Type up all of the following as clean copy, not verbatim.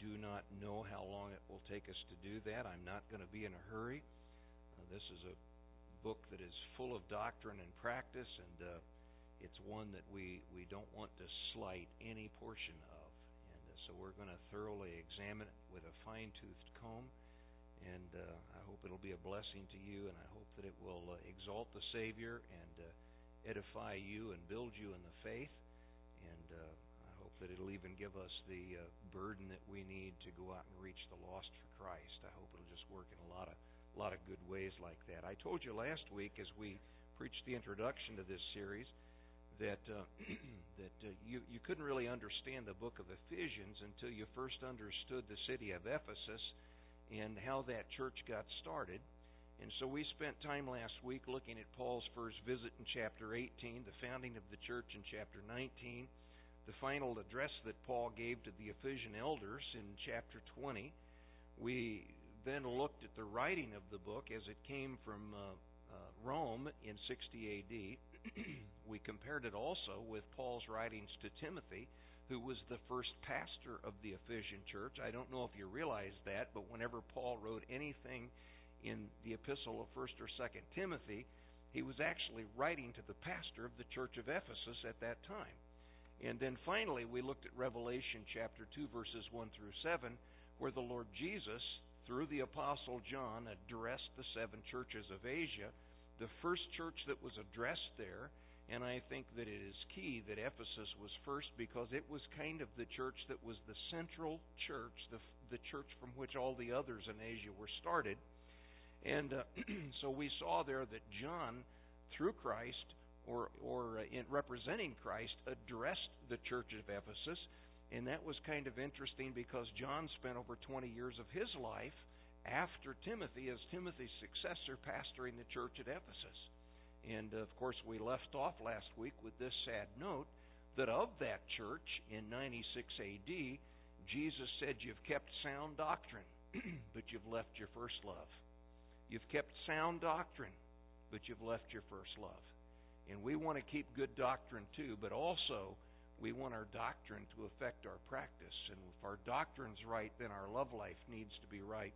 do not know how long it will take us to do that. I'm not going to be in a hurry. This is a book that is full of doctrine and practice, and it's one that we don't want to slight any portion of. And so we're going to thoroughly examine it with a fine-toothed comb, and I hope it'll be a blessing to you, and I hope that it will exalt the Savior and edify you and build you in the faith, and I hope that it'll even give us the burden that we need to go out and reach the lost for Christ. I hope it'll just work in a lot of good ways like that. I told you last week as we preached the introduction to this series that you couldn't really understand the book of Ephesians until you first understood the city of Ephesus and how that church got started. And so we spent time last week looking at Paul's first visit in chapter 18, the founding of the church in chapter 19, the final address that Paul gave to the Ephesian elders in chapter 20. We then looked at the writing of the book as it came from Rome in 60 A.D. We compared it also with Paul's writings to Timothy, who was the first pastor of the Ephesian church. I don't know if you realize that, but whenever Paul wrote anything in the epistle of 1st or 2nd Timothy, he was actually writing to the pastor of the church of Ephesus at that time. And then finally, we looked at Revelation chapter 2, verses 1 through 7, where the Lord Jesus, through the Apostle John, addressed the 7 churches of Asia, the first church that was addressed there. And I think that it is key that Ephesus was first because it was kind of the church that was the central church, the church from which all the others in Asia were started. And so we saw there that John, through Christ, or in representing Christ, addressed the church of Ephesus. And that was kind of interesting because John spent over 20 years of his life after Timothy as Timothy's successor pastoring the church at Ephesus. And of course we left off last week with this sad note that of that church in 96 A.D., Jesus said, "You've kept sound doctrine, but you've left your first love." You've kept sound doctrine, but you've left your first love. And we want to keep good doctrine too, but also we want our doctrine to affect our practice. And if our doctrine's right, then our love life needs to be right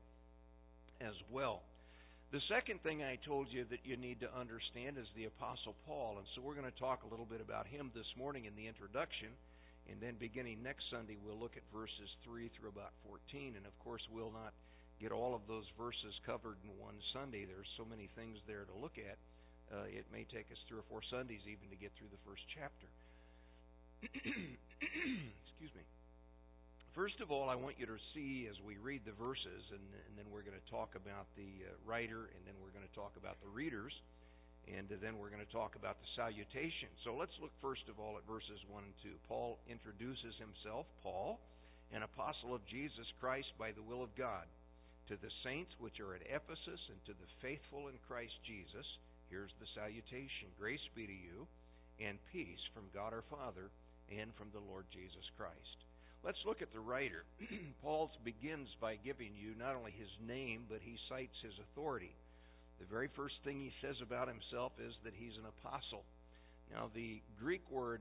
as well. The second thing I told you that you need to understand is the Apostle Paul. And so we're going to talk a little bit about him this morning in the introduction. And then beginning next Sunday, we'll look at verses 3 through about 14. And of course, we'll not get all of those verses covered in one Sunday. There's so many things there to look at. It may take us 3 or 4 Sundays even to get through the first chapter. Excuse me. First of all, I want you to see as we read the verses, and then we're going to talk about the writer, and then we're going to talk about the readers, and then we're going to talk about the salutation. So let's look first of all at verses 1 and 2. Paul introduces himself, Paul, an apostle of Jesus Christ by the will of God, to the saints which are at Ephesus and to the faithful in Christ Jesus. Here's the salutation. Grace be to you and peace from God our Father and from the Lord Jesus Christ. Let's look at the writer. Paul begins by giving you not only his name, but he cites his authority. The very first thing he says about himself is that he's an apostle. Now, the Greek word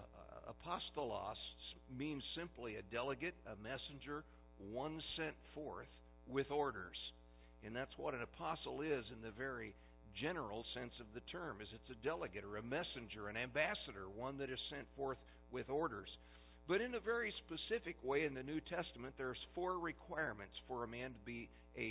apostolos means simply a delegate, a messenger, one sent forth with orders. And that's what an apostle is in the very general sense of the term, is it's a delegate or a messenger, an ambassador, one that is sent forth with orders. But in a very specific way in the New Testament, there's 4 requirements for a man to be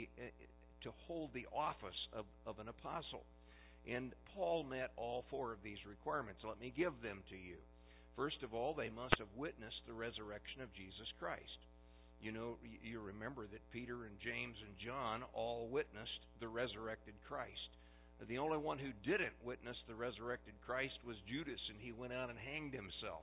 to hold the office of an apostle. And Paul met all 4 of these requirements. Let me give them to you. First of all, they must have witnessed the resurrection of Jesus Christ. You know, you remember that Peter and James and John all witnessed the resurrected Christ. The only one who didn't witness the resurrected Christ was Judas, and he went out and hanged himself.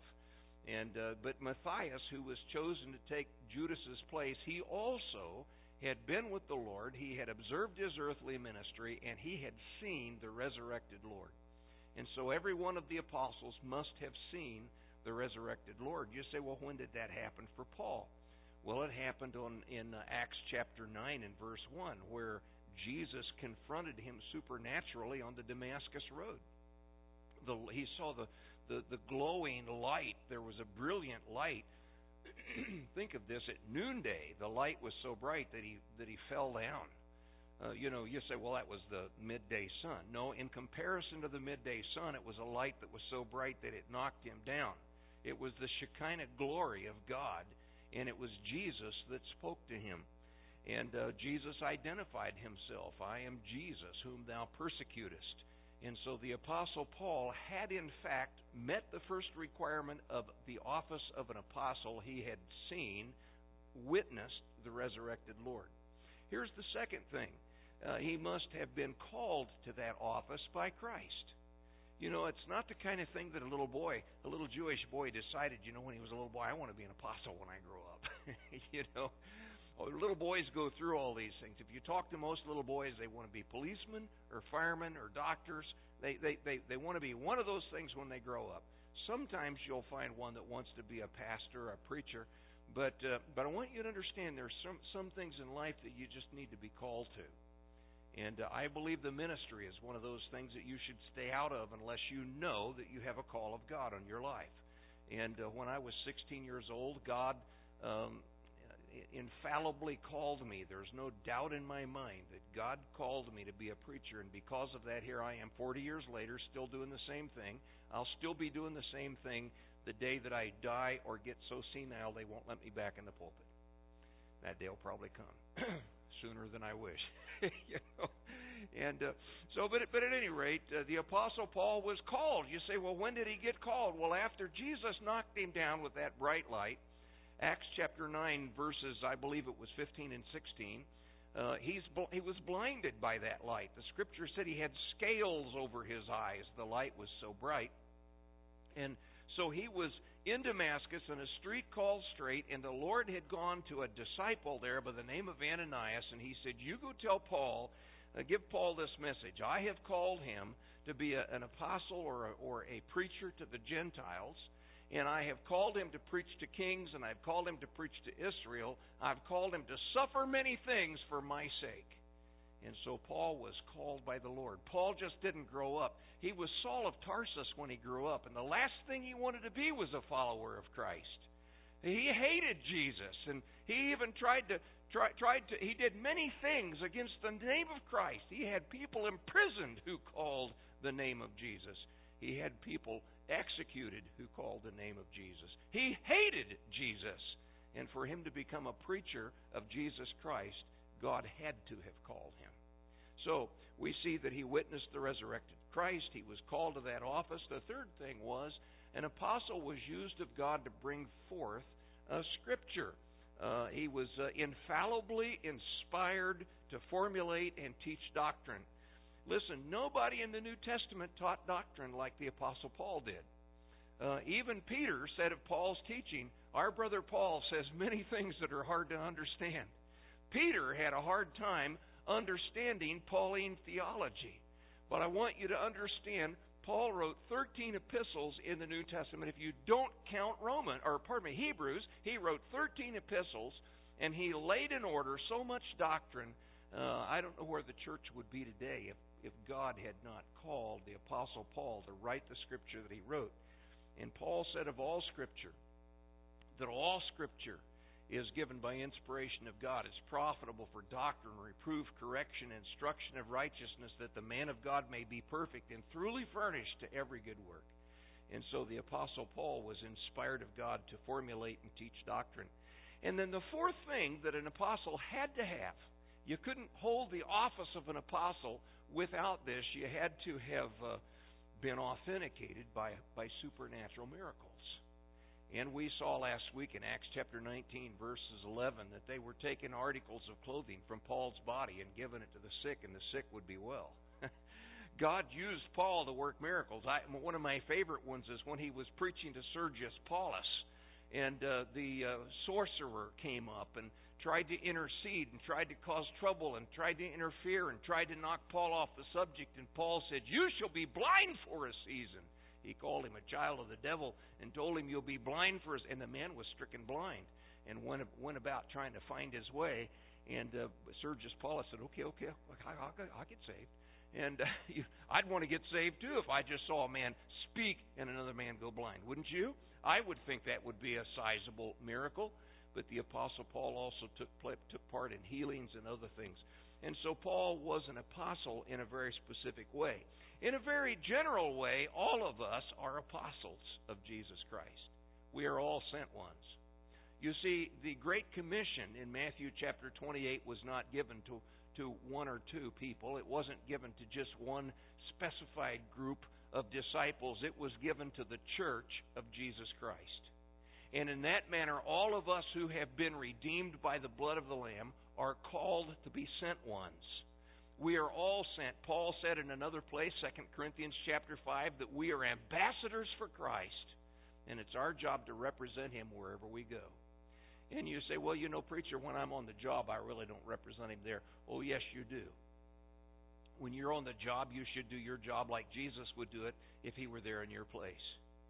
But Matthias, who was chosen to take Judas's place, he also had been with the Lord. He had observed his earthly ministry, and he had seen the resurrected Lord. And so every one of the apostles must have seen the resurrected Lord. You say, well, when did that happen for Paul? Well, it happened in Acts chapter 9 and verse 1, where Jesus confronted him supernaturally on the Damascus road. He saw the glowing light. There was a brilliant light think of this, at noonday, the light was so bright that he fell down. You say, well, that was the midday sun. No, in comparison to the midday sun, it was a light that was so bright that it knocked him down. It was the Shekinah glory of God, and it was Jesus that spoke to him. And Jesus identified himself. I am Jesus, whom thou persecutest. And so the Apostle Paul had, in fact, met the first requirement of the office of an apostle. He had seen, witnessed the resurrected Lord. Here's the second thing. He must have been called to that office by Christ. It's not the kind of thing that a little Jewish boy decided, when he was a little boy, I want to be an apostle when I grow up. Little boys go through all these things. If you talk to most little boys, they want to be policemen or firemen or doctors. They want to be one of those things when they grow up. Sometimes you'll find one that wants to be a pastor, a preacher, but I want you to understand there's some things in life that you just need to be called to. And I believe the ministry is one of those things that you should stay out of unless you know that you have a call of God on your life. And when I was 16 years old, God infallibly called me. There's no doubt in my mind that God called me to be a preacher, and because of that, here I am 40 years later still doing the same thing. I'll still be doing the same thing the day that I die or get so senile they won't let me back in the pulpit. That day will probably come sooner than I wish. And but at any rate, the Apostle Paul was called. You say, well, when did he get called? Well, after Jesus knocked him down with that bright light, Acts chapter 9, verses, I believe it was 15 and 16, he was blinded by that light. The Scripture said he had scales over his eyes. The light was so bright. And so he was in Damascus in a street called Straight, and the Lord had gone to a disciple there by the name of Ananias, and he said, you go tell Paul, give Paul this message. I have called him to be an apostle or a preacher to the Gentiles, and I have called him to preach to kings, and I've called him to preach to Israel. I've called him to suffer many things for my sake. And so Paul was called by the Lord. Paul just didn't grow up. He was Saul of Tarsus when he grew up, and the last thing he wanted to be was a follower of Christ. He hated Jesus, and he even he did many things against the name of Christ. He had people imprisoned who called the name of Jesus. He had people executed who called the name of Jesus. He hated Jesus, and for him to become a preacher of Jesus Christ, God had to have called him. So we see that he witnessed the resurrected Christ. He was called to that office. The third thing was an apostle was used of God to bring forth Scripture. He was infallibly inspired to formulate and teach doctrine. Listen, nobody in the New Testament taught doctrine like the Apostle Paul did. Even Peter said of Paul's teaching, our brother Paul says many things that are hard to understand. Peter had a hard time understanding Pauline theology. But I want you to understand, Paul wrote 13 epistles in the New Testament. If you don't count Hebrews, he wrote 13 epistles, and he laid in order so much doctrine. I don't know where the church would be today if God had not called the Apostle Paul to write the Scripture that he wrote. And Paul said of all Scripture, that all Scripture is given by inspiration of God. It's profitable for doctrine, reproof, correction, instruction of righteousness, that the man of God may be perfect and thoroughly furnished to every good work. And so the Apostle Paul was inspired of God to formulate and teach doctrine. And then the fourth thing that an apostle had to have, you couldn't hold the office of an apostle without this. You had to have been authenticated by supernatural miracles. And we saw last week in Acts chapter 19, verses 11, that they were taking articles of clothing from Paul's body and giving it to the sick, and the sick would be well. God used Paul to work miracles. One of my favorite ones is when he was preaching to Sergius Paulus, and the sorcerer came up and tried to intercede and tried to cause trouble and tried to interfere and tried to knock Paul off the subject. And Paul said, you shall be blind for a season. He called him a child of the devil and told him, you'll be blind for us. And the man was stricken blind and went about trying to find his way. And Sergius Paulus said, okay, I'll get saved. And I'd want to get saved too if I just saw a man speak and another man go blind. Wouldn't you? I would think that would be a sizable miracle, but the Apostle Paul also took part in healings and other things. And so Paul was an apostle in a very specific way. In a very general way, all of us are apostles of Jesus Christ. We are all sent ones. You see, the Great Commission in Matthew chapter 28 was not given to one or two people. It wasn't given to just one specified group of disciples. It was given to the church of Jesus Christ. And in that manner, all of us who have been redeemed by the blood of the Lamb are called to be sent ones. We are all sent. Paul said in another place, 2 Corinthians chapter 5, that we are ambassadors for Christ, and it's our job to represent Him wherever we go. And you say, well, preacher, when I'm on the job, I really don't represent Him there. Oh, yes, you do. When you're on the job, you should do your job like Jesus would do it if He were there in your place.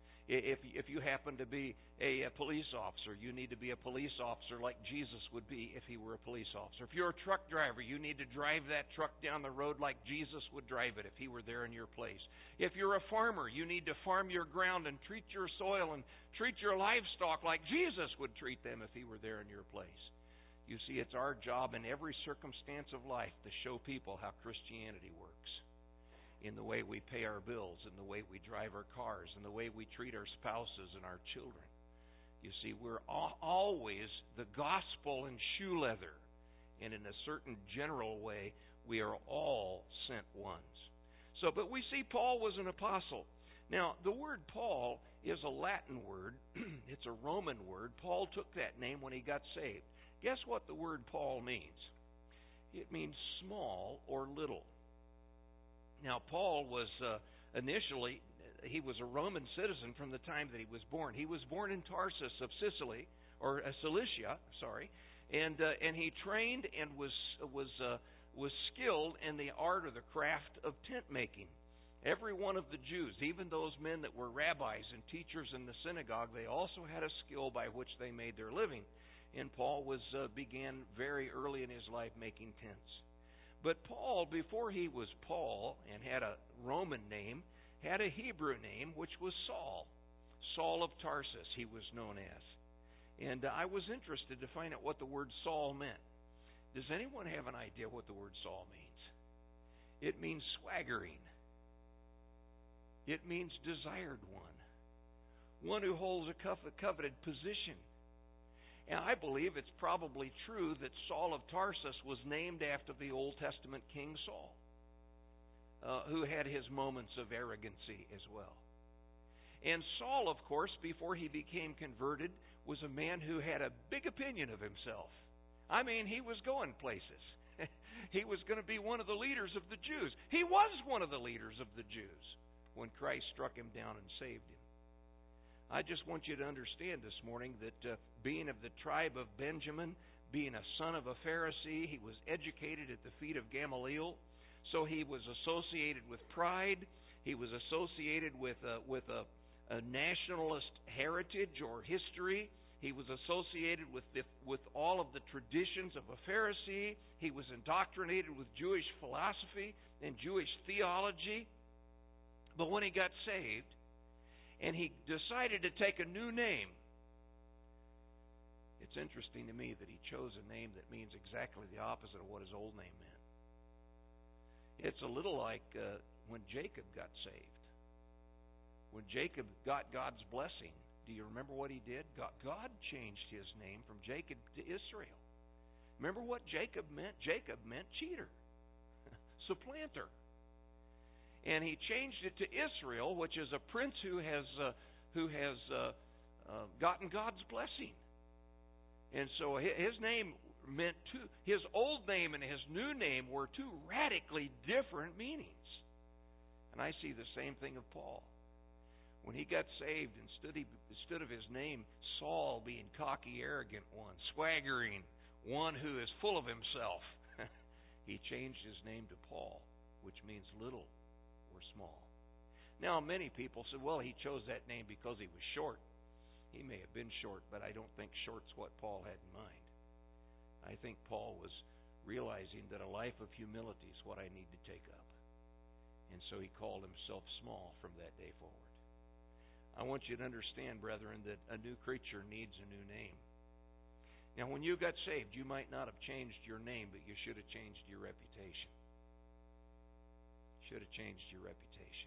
If you happen to be a police officer, you need to be a police officer like Jesus would be if He were a police officer. If you're a truck driver, you need to drive that truck down the road like Jesus would drive it if He were there in your place. If you're a farmer, you need to farm your ground and treat your soil and treat your livestock like Jesus would treat them if He were there in your place. You see, it's our job in every circumstance of life to show people how Christianity works. In the way we pay our bills, in the way we drive our cars, in the way we treat our spouses and our children. You see, we're always the gospel in shoe leather. And in a certain general way, we are all sent ones. But we see Paul was an apostle. Now, the word Paul is a Latin word. It's a Roman word. Paul took that name when he got saved. Guess what the word Paul means? It means small or little. Now, Paul was initially, he was a Roman citizen from the time that he was born. He was born in Tarsus of Cilicia, and he trained and was skilled in the art or the craft of tent making. Every one of the Jews, even those men that were rabbis and teachers in the synagogue, they also had a skill by which they made their living. And Paul began very early in his life making tents. But Paul, before he was Paul and had a Roman name, had a Hebrew name, which was Saul. Saul of Tarsus, he was known as. And I was interested to find out what the word Saul meant. Does anyone have an idea what the word Saul means? It means swaggering. It means desired one who holds a coveted position. And I believe it's probably true that Saul of Tarsus was named after the Old Testament King Saul, who had his moments of arrogancy as well. And Saul, of course, before he became converted, was a man who had a big opinion of himself. I mean, he was going places. He was going to be one of the leaders of the Jews. He was one of the leaders of the Jews when Christ struck him down and saved him. I just want you to understand this morning that being of the tribe of Benjamin, being a son of a Pharisee, he was educated at the feet of Gamaliel, so he was associated with pride. He was associated with a nationalist heritage or history. He was associated with all of the traditions of a Pharisee. He was indoctrinated with Jewish philosophy and Jewish theology. But when he got saved, and he decided to take a new name. It's interesting to me that he chose a name that means exactly the opposite of what his old name meant. It's a little like when Jacob got saved. When Jacob got God's blessing, do you remember what he did? God changed his name from Jacob to Israel. Remember what Jacob meant? Jacob meant cheater, supplanter. And he changed it to Israel, which is a prince who has gotten God's blessing. And so his name meant his old name and his new name were two radically different meanings. And I see the same thing of Paul. When he got saved, instead of his name Saul being cocky, arrogant one, swaggering, one who is full of himself, he changed his name to Paul, which means little or small. Now, many people say, well, he chose that name because he was short. He may have been short, but I don't think short's what Paul had in mind. I think Paul was realizing that a life of humility is what I need to take up. And so he called himself small from that day forward. I want you to understand, brethren, that a new creature needs a new name. Now, when you got saved, you might not have changed your name, but you should have changed your reputation. Should have changed your reputation.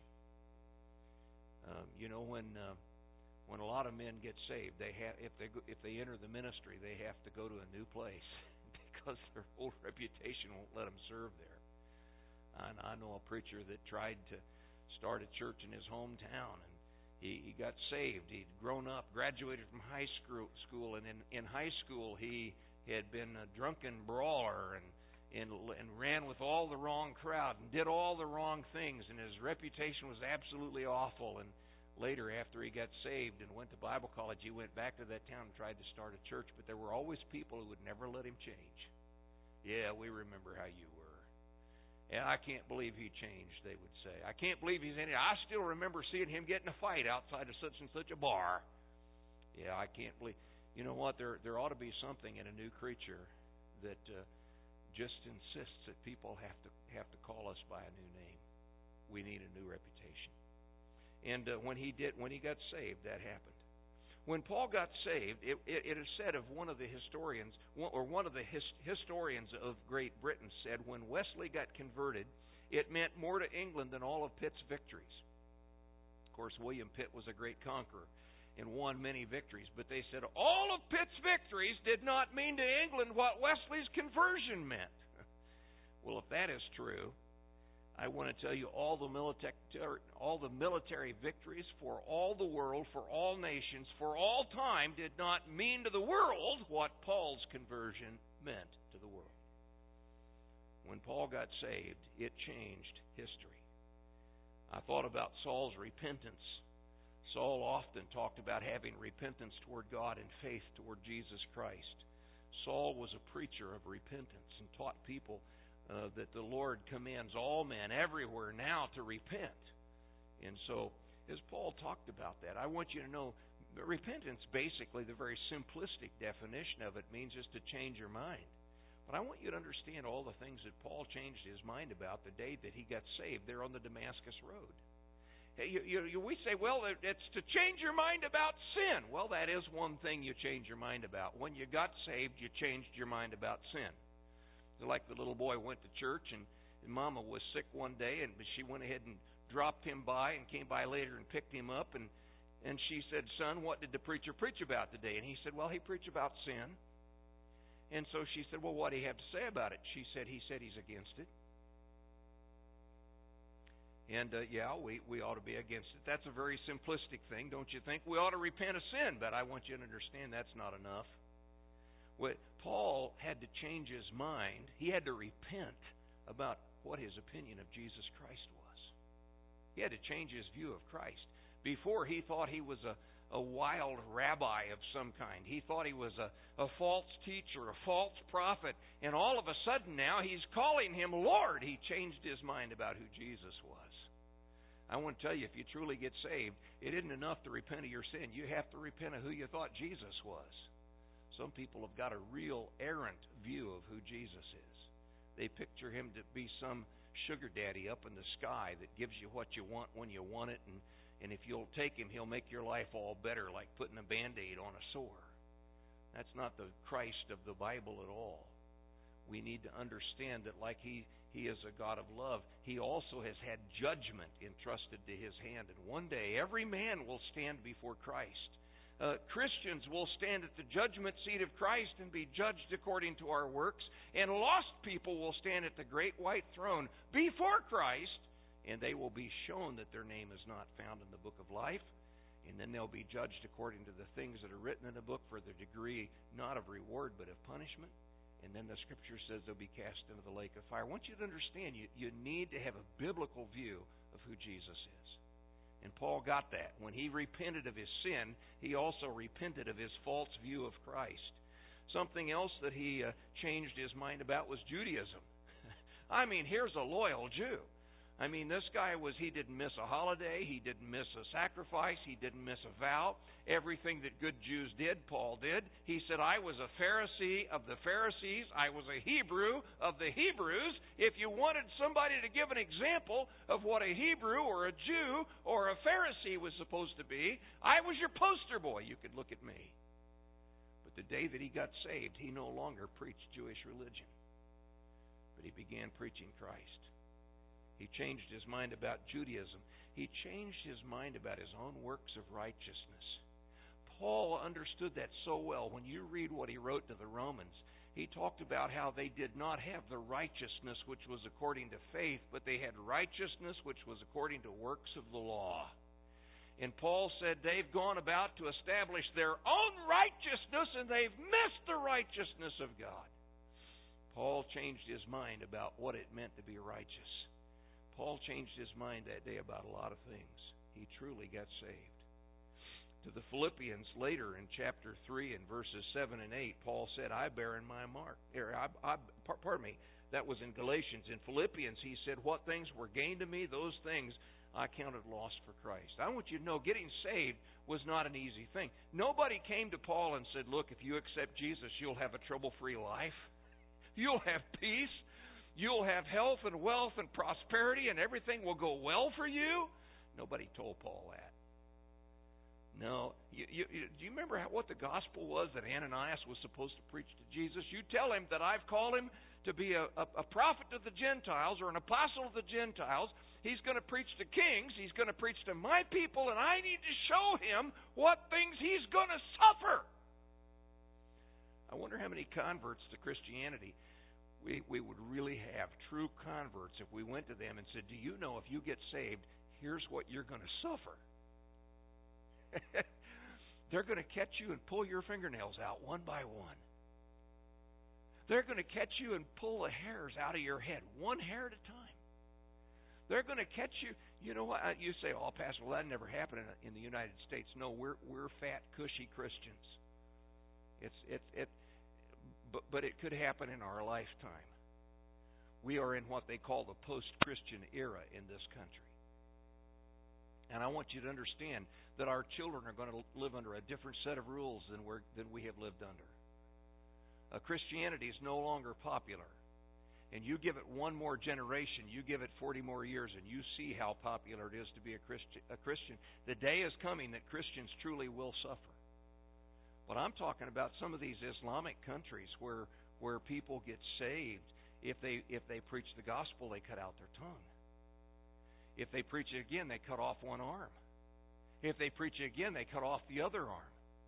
When a lot of men get saved, if they enter the ministry, they have to go to a new place because their old reputation won't let them serve there. And I know a preacher that tried to start a church in his hometown, and he got saved. He'd grown up, graduated from high school, and in high school he had been a drunken brawler and ran with all the wrong crowd and did all the wrong things, and his reputation was absolutely awful. And later, after he got saved and went to Bible college, he went back to that town and tried to start a church, but there were always people who would never let him change. Yeah, we remember how you were. Yeah, I can't believe he changed, they would say. I can't believe he's in it. I still remember seeing him get in a fight outside of such and such a bar. Yeah, I can't believe. You know what? There ought to be something in a new creature that just insists that people have to call us by a new name. We need a new reputation. And when he got saved, that happened. When Paul got saved, it is said of one of the historians of Great Britain said, when Wesley got converted, it meant more to England than all of Pitt's victories. Of course, William Pitt was a great conqueror and won many victories, but they said all of Pitt's victories did not mean to England what Wesley's conversion meant. Well, if that is true, I want to tell you all the military victories for all the world, for all nations, for all time did not mean to the world what Paul's conversion meant to the world. When Paul got saved, it changed history. I thought about Saul's repentance. Saul often talked about having repentance toward God and faith toward Jesus Christ. Saul was a preacher of repentance and taught people that the Lord commands all men everywhere now to repent. And so, as Paul talked about that, I want you to know that repentance, basically, the very simplistic definition of it means just to change your mind. But I want you to understand all the things that Paul changed his mind about the day that he got saved there on the Damascus Road. Hey, we say, well, it's to change your mind about sin. Well, that is one thing you change your mind about. When you got saved, you changed your mind about sin. Like the little boy went to church, and Mama was sick one day, and she went ahead and dropped him by and came by later and picked him up, and she said, "Son, what did the preacher preach about today?" And he said, "Well, he preached about sin." And so she said, "Well, what do you have to say about it?" He said he's against it. And yeah, we ought to be against it. That's a very simplistic thing, don't you think? We ought to repent of sin, but I want you to understand that's not enough. Paul had to change his mind. He had to repent about what his opinion of Jesus Christ was. He had to change his view of Christ. Before, he thought he was a wild rabbi of some kind. He thought he was a false teacher, a false prophet. And all of a sudden now, he's calling him Lord. He changed his mind about who Jesus was. I want to tell you, if you truly get saved, it isn't enough to repent of your sin. You have to repent of who you thought Jesus was. Some people have got a real errant view of who Jesus is. They picture him to be some sugar daddy up in the sky that gives you what you want when you want it, and if you'll take him, he'll make your life all better, like putting a Band-Aid on a sore. That's not the Christ of the Bible at all. We need to understand that like he is a God of love, he also has had judgment entrusted to his hand, and one day every man will stand before Christ. Christians will stand at the judgment seat of Christ and be judged according to our works, and lost people will stand at the great white throne before Christ, and they will be shown that their name is not found in the book of life, and then they'll be judged according to the things that are written in the book for their degree, not of reward, but of punishment. And then the Scripture says they'll be cast into the lake of fire. I want you to understand, you need to have a biblical view of who Jesus is. And Paul got that. When he repented of his sin, he also repented of his false view of Christ. Something else that he changed his mind about was Judaism. I mean, here's a loyal Jew. I mean, this guy he didn't miss a holiday, he didn't miss a sacrifice, he didn't miss a vow. Everything that good Jews did, Paul did. He said, I was a Pharisee of the Pharisees, I was a Hebrew of the Hebrews. If you wanted somebody to give an example of what a Hebrew or a Jew or a Pharisee was supposed to be, I was your poster boy. You could look at me. But the day that he got saved, he no longer preached Jewish religion, but he began preaching Christ. He changed his mind about Judaism. He changed his mind about his own works of righteousness. Paul understood that so well. When you read what he wrote to the Romans, he talked about how they did not have the righteousness which was according to faith, but they had righteousness which was according to works of the law. And Paul said they've gone about to establish their own righteousness, and they've missed the righteousness of God. Paul changed his mind about what it meant to be righteous. Paul changed his mind that day about a lot of things. He truly got saved. To the Philippians later in chapter 3 and verses 7 and 8, Paul said, I bear in my mark. That was in Galatians. In Philippians, he said, what things were gained to me, those things I counted loss for Christ. I want you to know, getting saved was not an easy thing. Nobody came to Paul and said, look, if you accept Jesus, you'll have a trouble-free life. You'll have peace. You'll have health and wealth and prosperity, and everything will go well for you. Nobody told Paul that. No. Do you remember what the gospel was that Ananias was supposed to preach to Jesus? You tell him that I've called him to be a prophet to the Gentiles or an apostle to the Gentiles. He's going to preach to kings. He's going to preach to my people, and I need to show him what things he's going to suffer. I wonder how many converts to Christianity we would really have, true converts, if we went to them and said, do you know if you get saved, here's what you're going to suffer. They're going to catch you and pull your fingernails out one by one. They're going to catch you and pull the hairs out of your head, one hair at a time. They're going to catch you. You know what? You say, oh, Pastor, well, that never happened in the United States. No, we're fat, cushy Christians. But it could happen in our lifetime. We are in what they call the post-Christian era in this country. And I want you to understand that our children are going to live under a different set of rules than we have lived under. Christianity is no longer popular. And you give it one more generation, you give it 40 more years, and you see how popular it is to be a Christian. The day is coming that Christians truly will suffer. But I'm talking about some of these Islamic countries where people get saved. If they preach the gospel, they cut out their tongue. If they preach it again, they cut off one arm. If they preach it again, they cut off the other arm.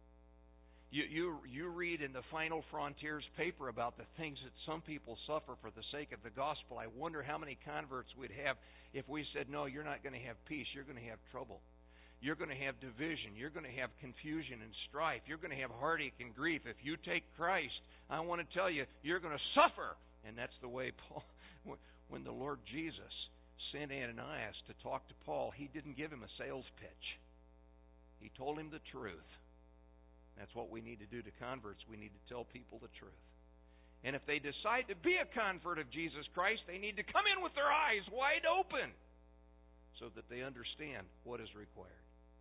You read in the Final Frontiers paper about the things that some people suffer for the sake of the gospel. I wonder how many converts we'd have if we said, no, you're not going to have peace, you're going to have trouble. You're going to have division. You're going to have confusion and strife. You're going to have heartache and grief. If you take Christ, I want to tell you, you're going to suffer. And that's the way Paul, when the Lord Jesus sent Ananias to talk to Paul, he didn't give him a sales pitch. He told him the truth. That's what we need to do to converts. We need to tell people the truth. And if they decide to be a convert of Jesus Christ, they need to come in with their eyes wide open so that they understand what is required.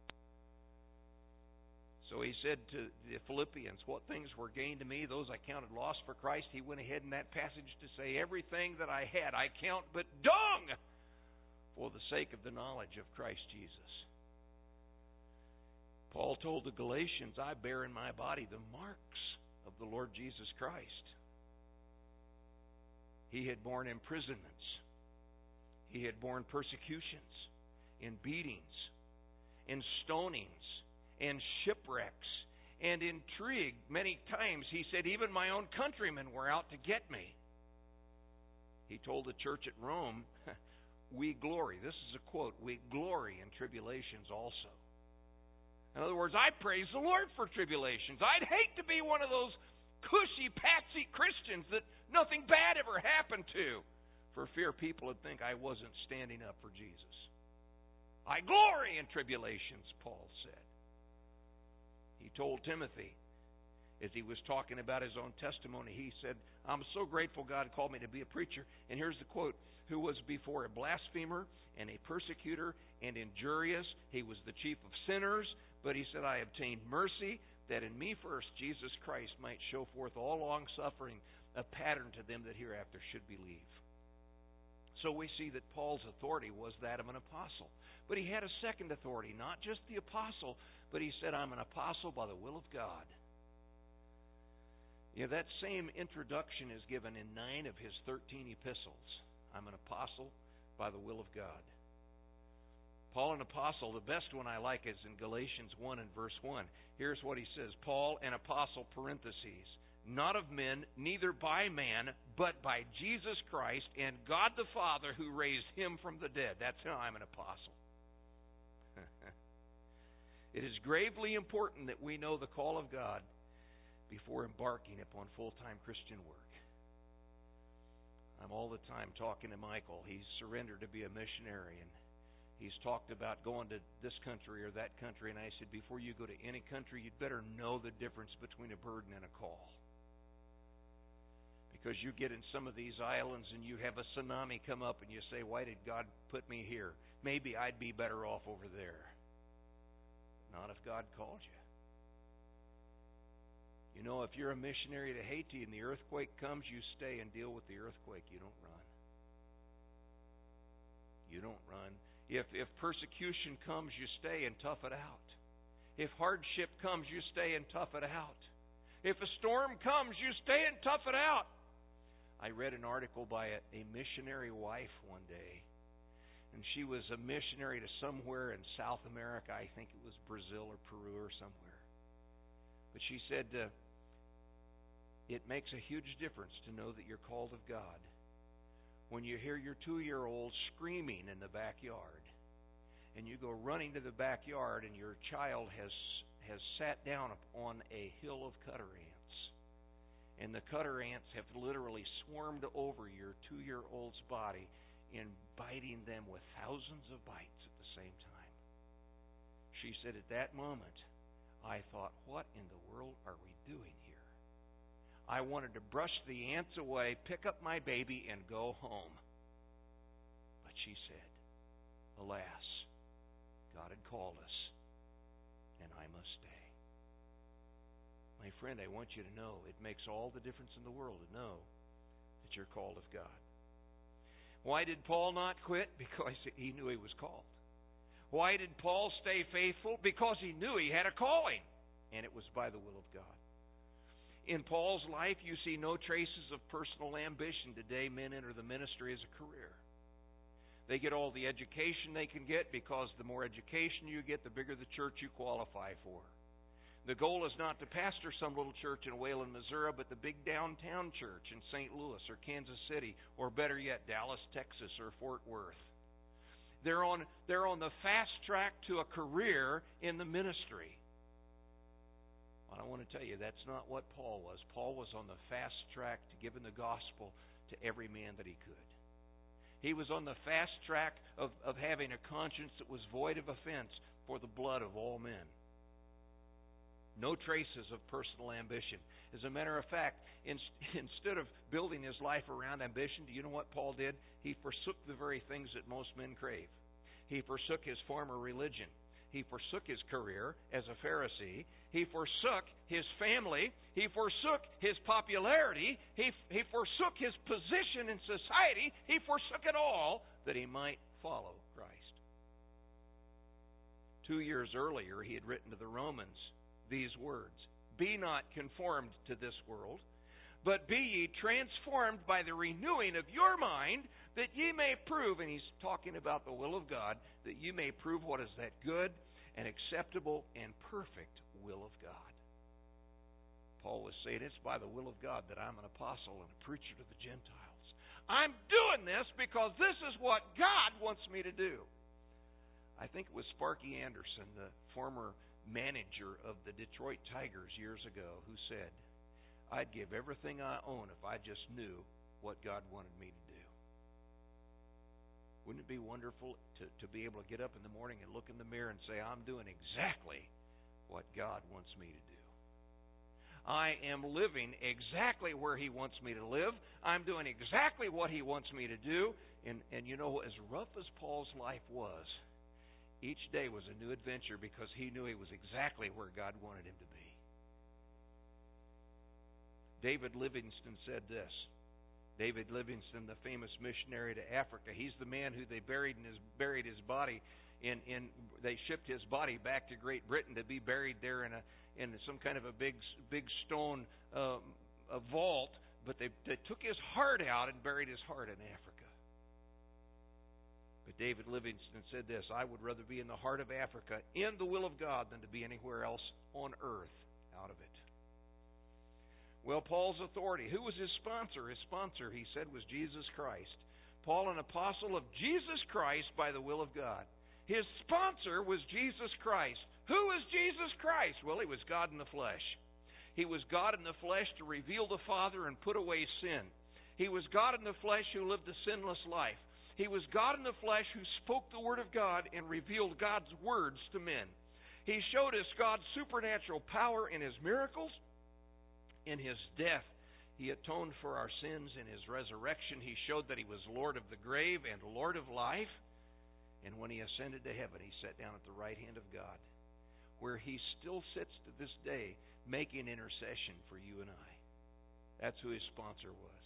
So he said to the Philippians, what things were gained to me, those I counted loss for Christ. He went ahead in that passage to say, everything that I had I count but dung for the sake of the knowledge of Christ Jesus. Paul told the Galatians, I bear in my body the marks of the Lord Jesus Christ. He had borne imprisonments. He had borne persecutions and beatings and stonings and shipwrecks and intrigue. Many times he said, even my own countrymen were out to get me. He told the church at Rome, we glory. This is a quote. We glory in tribulations also. In other words, I praise the Lord for tribulations. I'd hate to be one of those cushy-patsy Christians that nothing bad ever happened to, for fear people would think I wasn't standing up for Jesus. I glory in tribulations, Paul said. He told Timothy, As he was talking about his own testimony, he said, I'm so grateful God called me to be a preacher. And here's the quote, who was before a blasphemer and a persecutor and injurious. He was the chief of sinners, but he said, I obtained mercy that in me first Jesus Christ might show forth all long suffering, a pattern to them that hereafter should believe. So we see that Paul's authority was that of an apostle. But he had a second authority, not just the apostle, but he said, I'm an apostle by the will of God. You know, that same introduction is given in 9 of his 13 epistles. I'm an apostle by the will of God. Paul, an apostle, the best one I like is in Galatians 1 and verse 1. Here's what he says, Paul, an apostle, parentheses, not of men, neither by man, but by Jesus Christ and God the Father who raised him from the dead. That's how I'm an apostle. It is gravely important that we know the call of God before embarking upon full-time Christian work. I'm all the time talking to Michael. He's surrendered to be a missionary, and he's talked about going to this country or that country, and I said, before you go to any country, you'd better know the difference between a burden and a call. Because you get in some of these islands and you have a tsunami come up and you say, why did God put me here? Maybe I'd be better off over there. Not if God called you. You know, if you're a missionary to Haiti and the earthquake comes, you stay and deal with the earthquake. You don't run. You don't run. If persecution comes, you stay and tough it out. If hardship comes, you stay and tough it out. If a storm comes, you stay and tough it out. I read an article by a missionary wife one day, and she was a missionary to somewhere in South America. I think it was Brazil or Peru or somewhere. But she said, it makes a huge difference to know that you're called of God. When you hear your 2-year-old screaming in the backyard, and you go running to the backyard and your child has sat down on a hill of cutter ants, and the cutter ants have literally swarmed over your 2-year-old's body and biting them with thousands of bites at the same time. She said, at that moment, I thought, what in the world are we doing here? I wanted to brush the ants away, pick up my baby, and go home. But she said, alas, God had called us, and I must stay. My friend, I want you to know it makes all the difference in the world to know that you're called of God. Why did Paul not quit? Because he knew he was called. Why did Paul stay faithful? Because he knew he had a calling, and it was by the will of God. In Paul's life, you see no traces of personal ambition. Today, men enter the ministry as a career. They get all the education they can get because the more education you get, the bigger the church you qualify for. The goal is not to pastor some little church in Wayland, Missouri, but the big downtown church in St. Louis or Kansas City, or better yet, Dallas, Texas, or Fort Worth. They're on the fast track to a career in the ministry. Well, I want to tell you, that's not what Paul was. Paul was on the fast track to giving the gospel to every man that he could. He was on the fast track of having a conscience that was void of offense for the blood of all men. No traces of personal ambition. As a matter of fact, instead of building his life around ambition, do you know what Paul did? He forsook the very things that most men crave. He forsook his former religion. He forsook his career as a Pharisee. He forsook his family. He forsook his popularity. He forsook his position in society. He forsook it all that he might follow Christ. 2 years earlier, he had written to the Romans these words, be not conformed to this world, but be ye transformed by the renewing of your mind, that ye may prove, and he's talking about the will of God, that ye may prove what is that good and acceptable and perfect will of God. Paul was saying, it's by the will of God that I'm an apostle and a preacher to the Gentiles. I'm doing this because this is what God wants me to do. I think it was Sparky Anderson, the former manager of the Detroit Tigers years ago, who said, I'd give everything I own if I just knew what God wanted me to do. Wouldn't it be wonderful to be able to get up in the morning and look in the mirror and say, I'm doing exactly what God wants me to do. I am living exactly where He wants me to live. I'm doing exactly what He wants me to do. And you know, as rough as Paul's life was, each day was a new adventure because he knew he was exactly where God wanted him to be. David Livingstone said this. David Livingstone, the famous missionary to Africa, he's the man who they buried his body in. They shipped his body back to Great Britain to be buried there in some kind of a big stone a vault. But they took his heart out and buried his heart in Africa. But David Livingstone said this: I would rather be in the heart of Africa in the will of God than to be anywhere else on earth out of it. Well, Paul's authority. Who was his sponsor? His sponsor, he said, was Jesus Christ. Paul, an apostle of Jesus Christ by the will of God. His sponsor was Jesus Christ. Who is Jesus Christ? Well, He was God in the flesh. He was God in the flesh to reveal the Father and put away sin. He was God in the flesh who lived a sinless life. He was God in the flesh who spoke the Word of God and revealed God's words to men. He showed us God's supernatural power in His miracles. In His death, He atoned for our sins. In His resurrection, He showed that He was Lord of the grave and Lord of life. And when He ascended to heaven, He sat down at the right hand of God, where He still sits to this day, making intercession for you and I. That's who His sponsor was.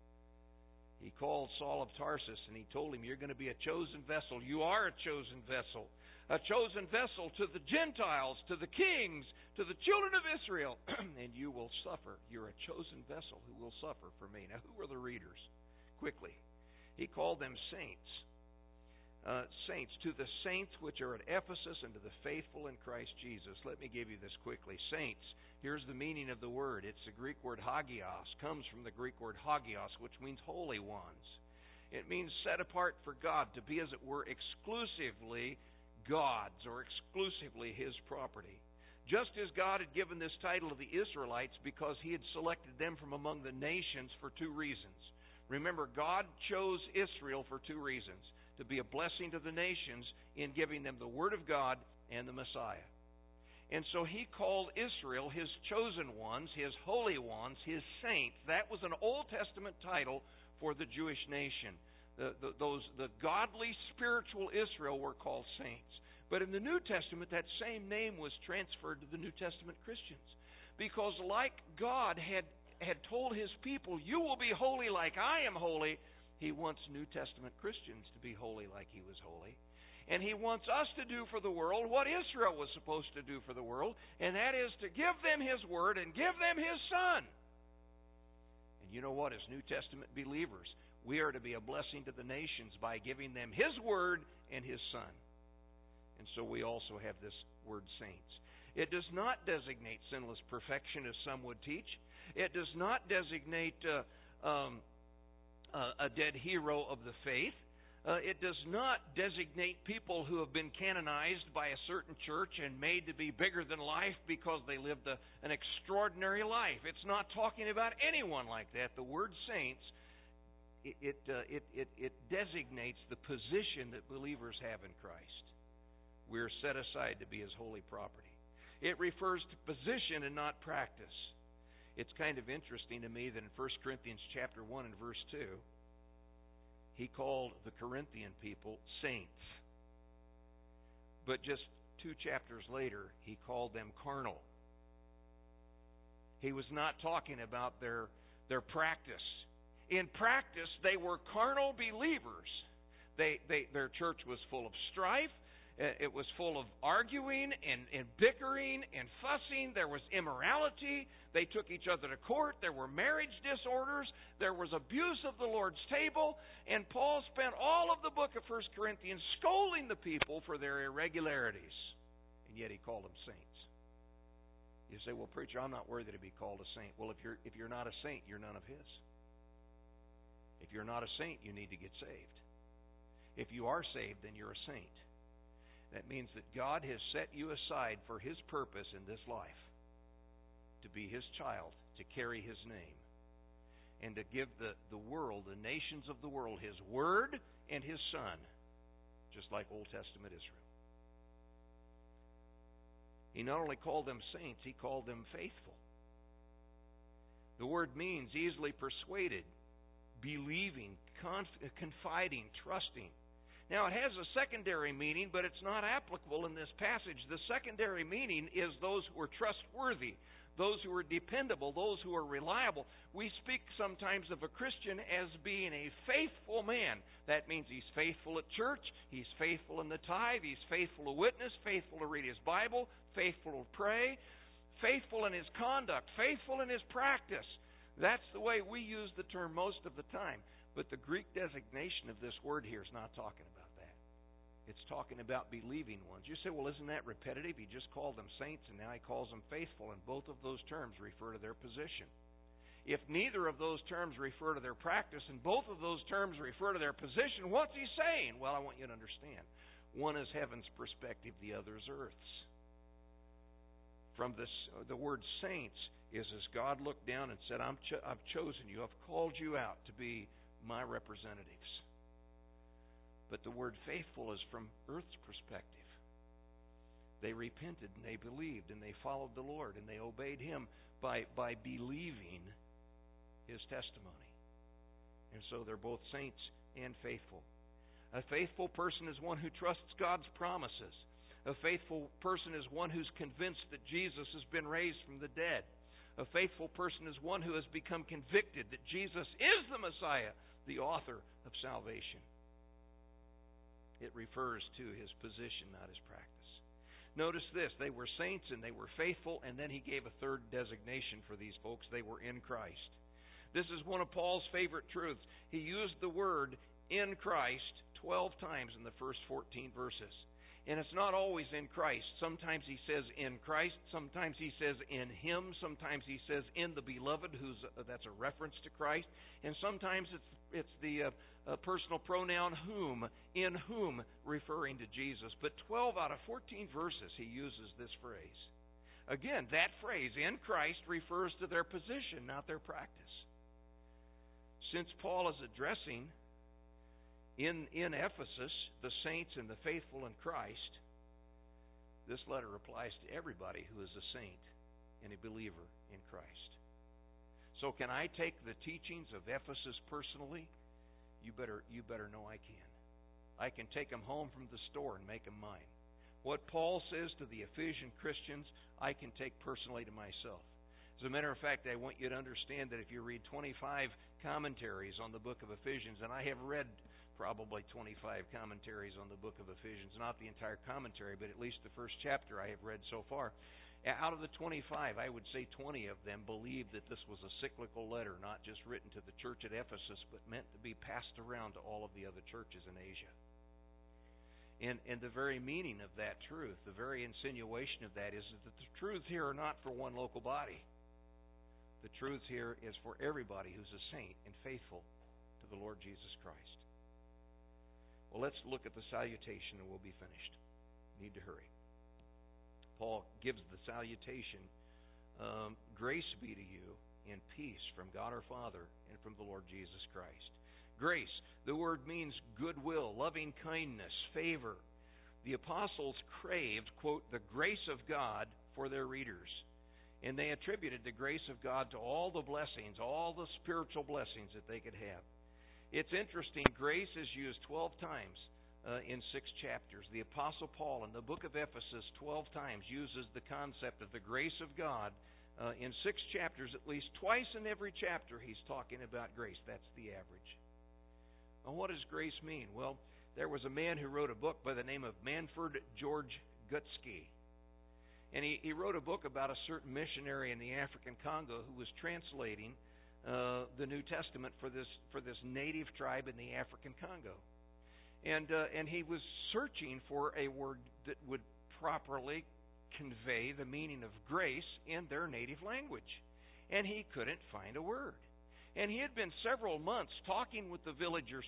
He called Saul of Tarsus and He told him, you're going to be a chosen vessel. You are a chosen vessel. A chosen vessel to the Gentiles, to the kings, to the children of Israel. And you will suffer. You're a chosen vessel who will suffer for me. Now, who were the readers? Quickly. He called them saints. Saints, to the saints which are at Ephesus and to the faithful in Christ Jesus. Let me give you this quickly. Saints, here's the meaning of the word. It's the Greek word hagios, comes from the Greek word hagios, which means holy ones. It means set apart for God, to be, as it were, exclusively God's or exclusively His property. Just as God had given this title to the Israelites because He had selected them from among the nations for two reasons. Remember, God chose Israel for two reasons: to be a blessing to the nations in giving them the Word of God and the Messiah. And so He called Israel His chosen ones, His holy ones, His saints. That was an Old Testament title for the Jewish nation. The godly, spiritual Israel were called saints. But in the New Testament, that same name was transferred to the New Testament Christians. Because like God had told His people, you will be holy like I am holy, He wants New Testament Christians to be holy like He was holy. And He wants us to do for the world what Israel was supposed to do for the world, and that is to give them His Word and give them His Son. And you know what? As New Testament believers, we are to be a blessing to the nations by giving them His Word and His Son. And so we also have this word saints. It does not designate sinless perfection, as some would teach. It does not designate a dead hero of the faith. It does not designate people who have been canonized by a certain church and made to be bigger than life because they lived an extraordinary life. It's not talking about anyone like that. The word saints, it designates the position that believers have in Christ. We are set aside to be His holy property. It refers to position and not practice. It's kind of interesting to me that in 1 Corinthians chapter 1 and verse 2, he called the Corinthian people saints. But just 2 chapters later, he called them carnal. He was not talking about their practice. In practice, they were carnal believers. Their church was full of strife. It was full of arguing and bickering and fussing. There was immorality. They took each other to court. There were marriage disorders. There was abuse of the Lord's table. And Paul spent all of the book of 1 Corinthians scolding the people for their irregularities. And yet he called them saints. You say, well, preacher, I'm not worthy to be called a saint. Well, if you're not a saint, you're none of His. If you're not a saint, you need to get saved. If you are saved, then you're a saint. That means that God has set you aside for His purpose in this life, to be His child, to carry His name, and to give the world, the nations of the world, His Word and His Son, just like Old Testament Israel. He not only called them saints, He called them faithful. The word means easily persuaded, believing, confiding, trusting. Now, it has a secondary meaning, but it's not applicable in this passage. The secondary meaning is those who are trustworthy, those who are dependable, those who are reliable. We speak sometimes of a Christian as being a faithful man. That means he's faithful at church, he's faithful in the tithe, he's faithful to witness, faithful to read his Bible, faithful to pray, faithful in his conduct, faithful in his practice. That's the way we use the term most of the time. But the Greek designation of this word here is not talking about that. It's talking about believing ones. You say, well, isn't that repetitive? He just called them saints and now he calls them faithful, and both of those terms refer to their position. If neither of those terms refer to their practice and both of those terms refer to their position, what's he saying? Well, I want you to understand. One is heaven's perspective, the other is earth's. From this, the word saints is as God looked down and said, I've chosen you, I've called you out to be my representatives. But the word faithful is from earth's perspective. They repented and they believed and they followed the Lord and they obeyed Him by believing His testimony. And so they're both saints and faithful. A faithful person is one who trusts God's promises. A faithful person is one who's convinced that Jesus has been raised from the dead. A faithful person is one who has become convicted that Jesus is the Messiah, the author of salvation. It refers to his position, not his practice. Notice this, they were saints and they were faithful, and then he gave a third designation for these folks. They were in Christ. This is one of Paul's favorite truths. He used the word in Christ 12 times in the first 14 verses. And it's not always in Christ. Sometimes he says in Christ. Sometimes he says in Him. Sometimes he says in the Beloved, that's a reference to Christ. And sometimes it's the personal pronoun whom, in whom, referring to Jesus. But 12 out of 14 verses he uses this phrase. Again, that phrase, in Christ, refers to their position, not their practice. Since Paul is addressing in Ephesus the saints and the faithful in Christ, this letter applies to everybody who is a saint and a believer in Christ. So can I take the teachings of Ephesus personally? You better know I can. I can take them home from the store and make them mine. What Paul says to the Ephesian Christians, I can take personally to myself. As a matter of fact, I want you to understand that if you read 25 commentaries on the book of Ephesians, and I have read probably 25 commentaries on the book of Ephesians, not the entire commentary, but at least the first chapter I have read so far. Out of the 25, I would say 20 of them believed that this was a cyclical letter, not just written to the church at Ephesus, but meant to be passed around to all of the other churches in Asia. And the very meaning of that truth, the very insinuation of that is that the truths here are not for one local body. The truth here is for everybody who's a saint and faithful to the Lord Jesus Christ. Well, let's look at the salutation and we'll be finished. Need to hurry. Paul gives the salutation, grace be to you and peace from God our Father and from the Lord Jesus Christ. Grace, the word means goodwill, loving kindness, favor. The apostles craved, quote, the grace of God for their readers. And they attributed the grace of God to all the blessings, all the spiritual blessings that they could have. It's interesting, grace is used 12 times in 6 chapters. The Apostle Paul in the book of Ephesus 12 times uses the concept of the grace of God. In 6 chapters, at least twice in every chapter, he's talking about grace. That's the average. Well, what does grace mean? Well, there was a man who wrote a book by the name of Manford George Gutsky. And he wrote a book about a certain missionary in the African Congo who was translating the New Testament for this native tribe in the African Congo, and he was searching for a word that would properly convey the meaning of grace in their native language, and he couldn't find a word. And he had been several months talking with the villagers,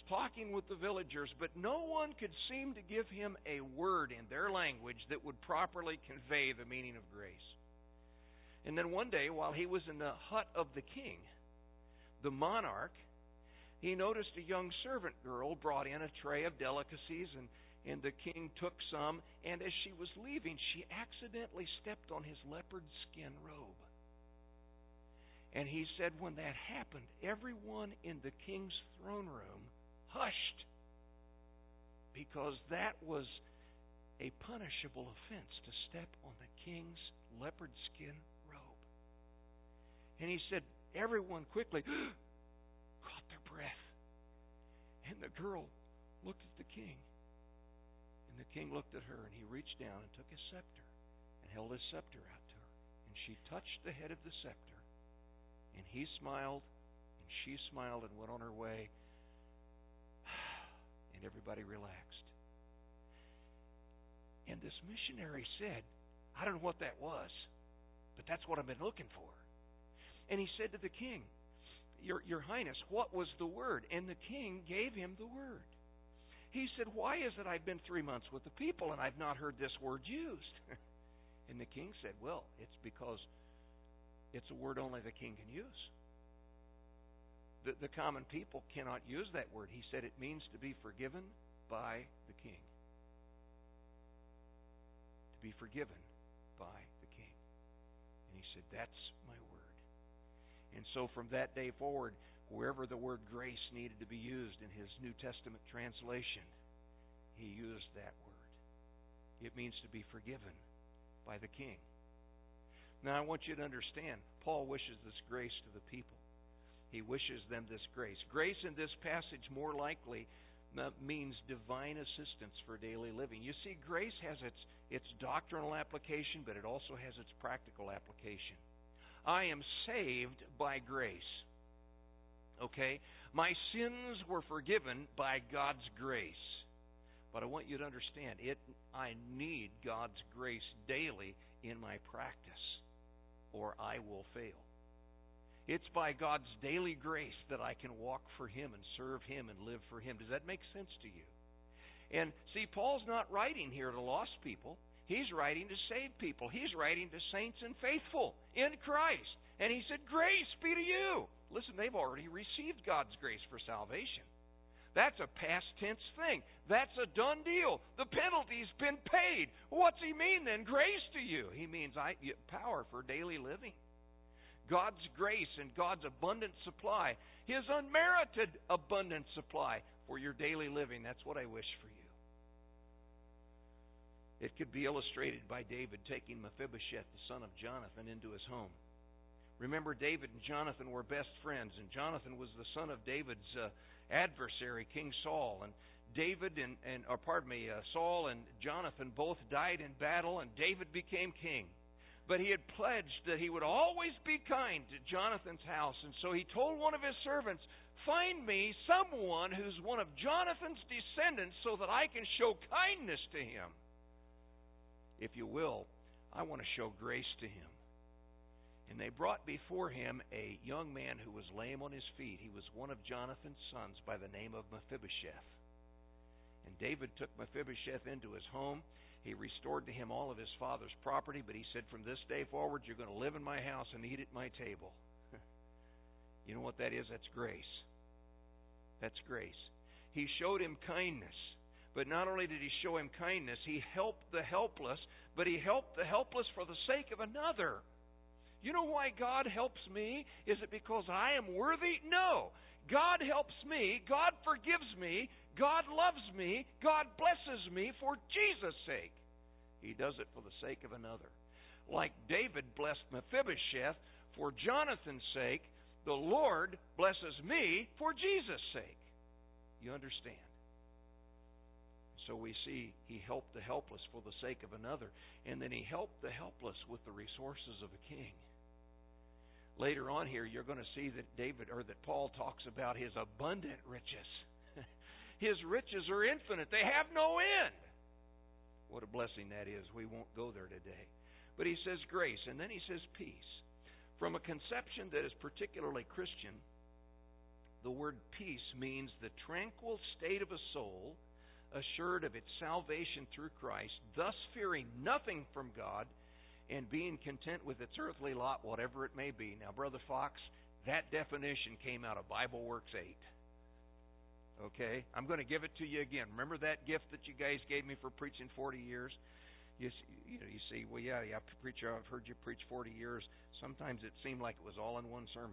but no one could seem to give him a word in their language that would properly convey the meaning of grace. And then one day, while he was in the hut of the king, the monarch, he noticed a young servant girl brought in a tray of delicacies, and the king took some, and as she was leaving, she accidentally stepped on his leopard skin robe. And he said when that happened, everyone in the king's throne room hushed, because that was a punishable offense to step on the king's leopard skin robe. And he said everyone quickly caught their breath. And the girl looked at the king. And the king looked at her, and he reached down and took his scepter and held his scepter out to her. And she touched the head of the scepter. And he smiled, and she smiled and went on her way. And everybody relaxed. And this missionary said, I don't know what that was, but that's what I've been looking for. And he said to the king, Your Highness, what was the word? And the king gave him the word. He said, why is it I've been 3 months with the people and I've not heard this word used? And the king said, well, it's because it's a word only the king can use. The common people cannot use that word. He said it means to be forgiven by the king. To be forgiven by the king. And he said, that's my word. And so from that day forward, wherever the word grace needed to be used in his New Testament translation, he used that word. It means to be forgiven by the king. Now I want you to understand, Paul wishes this grace to the people. He wishes them this grace. Grace in this passage more likely means divine assistance for daily living. You see, grace has its doctrinal application, but it also has its practical application. I am saved by grace. Okay? My sins were forgiven by God's grace. But I want you to understand, I need God's grace daily in my practice, or I will fail. It's by God's daily grace that I can walk for Him and serve Him and live for Him. Does that make sense to you? And see, Paul's not writing here to lost people. He's writing to saved people. He's writing to saints and faithful in Christ. And he said, grace be to you. Listen, they've already received God's grace for salvation. That's a past tense thing. That's a done deal. The penalty's been paid. What's he mean then? Grace to you. He means power for daily living. God's grace and God's abundant supply. His unmerited abundant supply for your daily living. That's what I wish for you. It could be illustrated by David taking Mephibosheth, the son of Jonathan, into his home. Remember, David and Jonathan were best friends, and Jonathan was the son of David's adversary, King Saul. And Saul and Jonathan both died in battle, and David became king. But he had pledged that he would always be kind to Jonathan's house, and so he told one of his servants, find me someone who's one of Jonathan's descendants so that I can show kindness to him. If you will, I want to show grace to him. And they brought before him a young man who was lame on his feet. He was one of Jonathan's sons by the name of Mephibosheth. And David took Mephibosheth into his home. He restored to him all of his father's property, but he said, from this day forward, you're going to live in my house and eat at my table. You know what that is? That's grace. That's grace. He showed him kindness. But not only did he show him kindness, he helped the helpless, but he helped the helpless for the sake of another. You know why God helps me? Is it because I am worthy? No. God helps me. God forgives me. God loves me. God blesses me for Jesus' sake. He does it for the sake of another. Like David blessed Mephibosheth for Jonathan's sake, the Lord blesses me for Jesus' sake. You understand? So we see he helped the helpless for the sake of another, and then he helped the helpless with the resources of a king. Later on here, you're going to see that that Paul talks about his abundant riches. His riches are infinite. They have no end. What a blessing that is. We won't go there today. But he says grace, and then he says peace. From a conception that is particularly Christian, the word peace means the tranquil state of a soul assured of its salvation through Christ, thus fearing nothing from God, and being content with its earthly lot, whatever it may be. Now, Brother Fox, that definition came out of Bible Works 8. Okay? I'm going to give it to you again. Remember that gift that you guys gave me for preaching 40 years? You see, well, yeah, preacher, I've heard you preach 40 years. Sometimes it seemed like it was all in one sermon.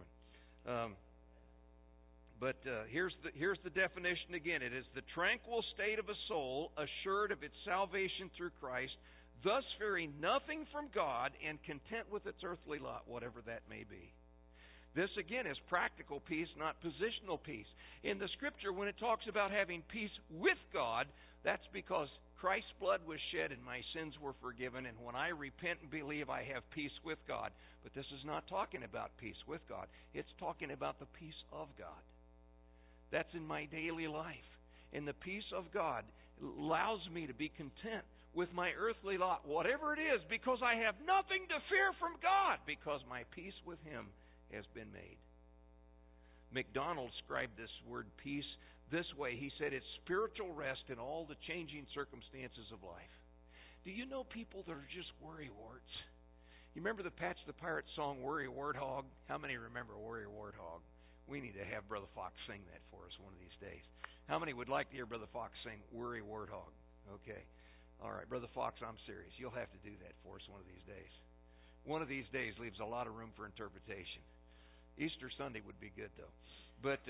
But here's the definition again. It is the tranquil state of a soul, assured of its salvation through Christ, thus fearing nothing from God and content with its earthly lot, whatever that may be. This, again, is practical peace, not positional peace. In the Scripture, when it talks about having peace with God, that's because Christ's blood was shed and my sins were forgiven, and when I repent and believe, I have peace with God. But this is not talking about peace with God. It's talking about the peace of God. That's in my daily life. And the peace of God allows me to be content with my earthly lot, whatever it is, because I have nothing to fear from God, because my peace with Him has been made. MacDonald described this word peace this way. He said it's spiritual rest in all the changing circumstances of life. Do you know people that are just worrywarts? You remember the Patch the Pirate song, Worry Warthog? How many remember Worry Warthog? We need to have Brother Fox sing that for us one of these days. How many would like to hear Brother Fox sing Worry Warthog? Okay. All right, Brother Fox, I'm serious. You'll have to do that for us one of these days. One of these days leaves a lot of room for interpretation. Easter Sunday would be good, though. But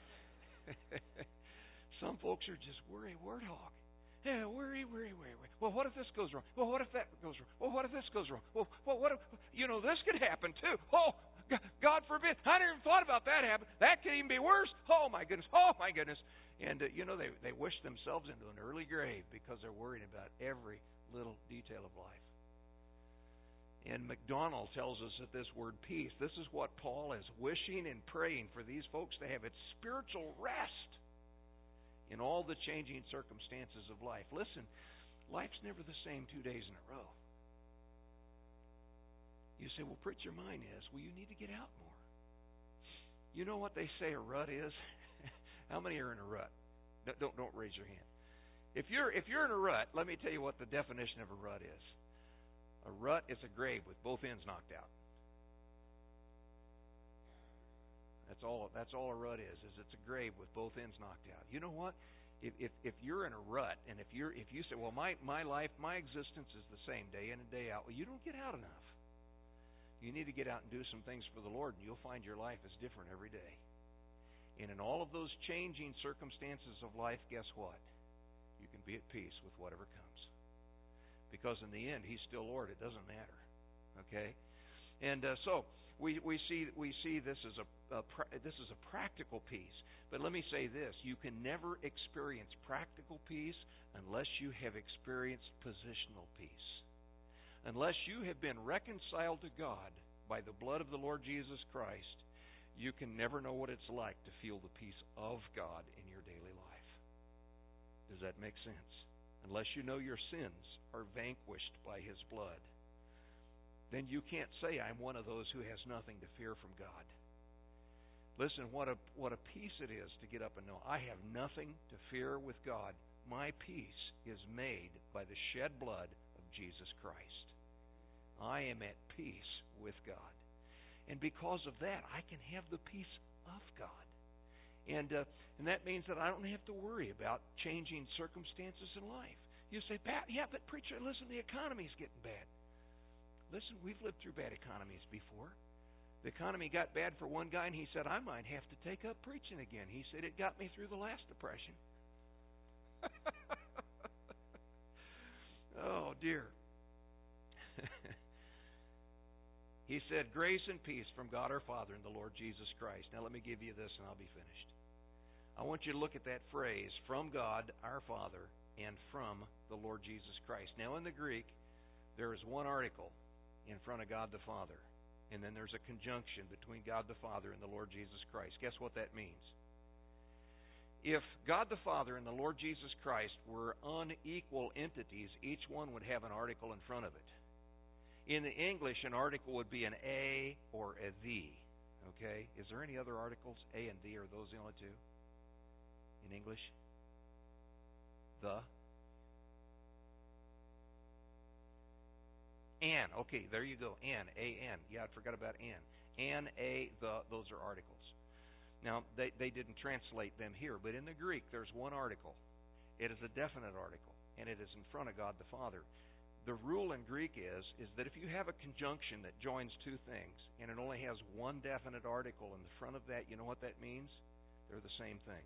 some folks are just worry warthog. Yeah, worry. Well, what if this goes wrong? Well, what if that goes wrong? Well, what if this goes wrong? Well, what if, this could happen, too. Oh, God forbid. I never even thought about that happening. That could even be worse. Oh, my goodness. And, they wish themselves into an early grave because they're worried about every little detail of life. And MacDonald tells us that this word peace, this is what Paul is wishing and praying for these folks to have. It's spiritual rest in all the changing circumstances of life. Listen, life's never the same 2 days in a row. You say, well, preacher, mine is. Well, you need to get out more. You know what they say a rut is? How many are in a rut? Don't raise your hand. If you're in a rut, let me tell you what the definition of a rut is. A rut is a grave with both ends knocked out. That's all a rut is it's a grave with both ends knocked out. You know what? If you're in a rut, and if you say, well, my life, my existence is the same day in and day out, well, you don't get out enough. You need to get out and do some things for the Lord, and you'll find your life is different every day. And in all of those changing circumstances of life, guess what? You can be at peace with whatever comes. Because in the end, He's still Lord. It doesn't matter. Okay? And so we see this as a practical peace. But let me say this: you can never experience practical peace unless you have experienced positional peace. Unless you have been reconciled to God by the blood of the Lord Jesus Christ, you can never know what it's like to feel the peace of God in your daily life. Does that make sense? Unless you know your sins are vanquished by His blood, then you can't say, I'm one of those who has nothing to fear from God. Listen, what a peace it is to get up and know, I have nothing to fear with God. My peace is made by the shed blood of Jesus Christ. I am at peace with God. And because of that, I can have the peace of God. And that means that I don't have to worry about changing circumstances in life. You say, Pat, yeah, but preacher, listen, the economy's getting bad. Listen, we've lived through bad economies before. The economy got bad for one guy, and he said, I might have to take up preaching again. He said, it got me through the last depression. Oh, dear. He said, grace and peace from God our Father and the Lord Jesus Christ. Now let me give you this and I'll be finished. I want you to look at that phrase, from God our Father and from the Lord Jesus Christ. Now in the Greek, there is one article in front of God the Father. And then there's a conjunction between God the Father and the Lord Jesus Christ. Guess what that means? If God the Father and the Lord Jesus Christ were unequal entities, each one would have an article in front of it. In the English, an article would be an a or a the. Okay? Is there any other articles? A and the, are those the only two? In English? The? An. Okay, there you go. An. A-N. Yeah, I forgot about an. An, a, the. Those are articles. Now, they didn't translate them here, but in the Greek, there's one article. It is a definite article, and it is in front of God the Father. the rule in Greek is that if you have a conjunction that joins two things and it only has one definite article in the front of that, you know what that means? They're the same thing.